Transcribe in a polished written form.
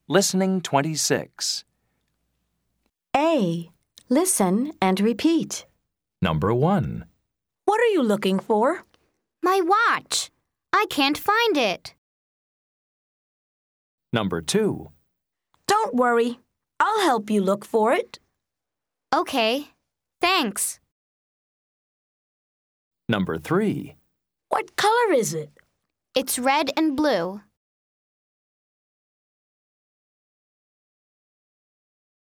Listening 26. A. Listen and repeat. Number 1. What are you looking for? My watch. I can't find it. Number 2. Don't worry. I'll help you look for it. Okay, thanks. Number 3. What color is it? It's red and blue.